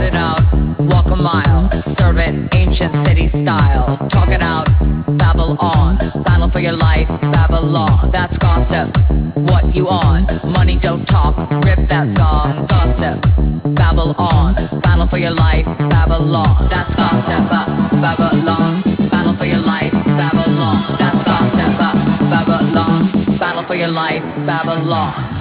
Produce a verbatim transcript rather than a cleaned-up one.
it out, walk a mile, serve it ancient city style. Talk it out, babble on, battle for your life, Babylon. That's gossip, what you on? Money don't talk, rip that song. Gossip, babble on, battle for your life, Babylon. That's gossip, uh, Babylon. Battle for your life, Babylon. That's gossip, uh, Babylon. Battle for your life, Babylon.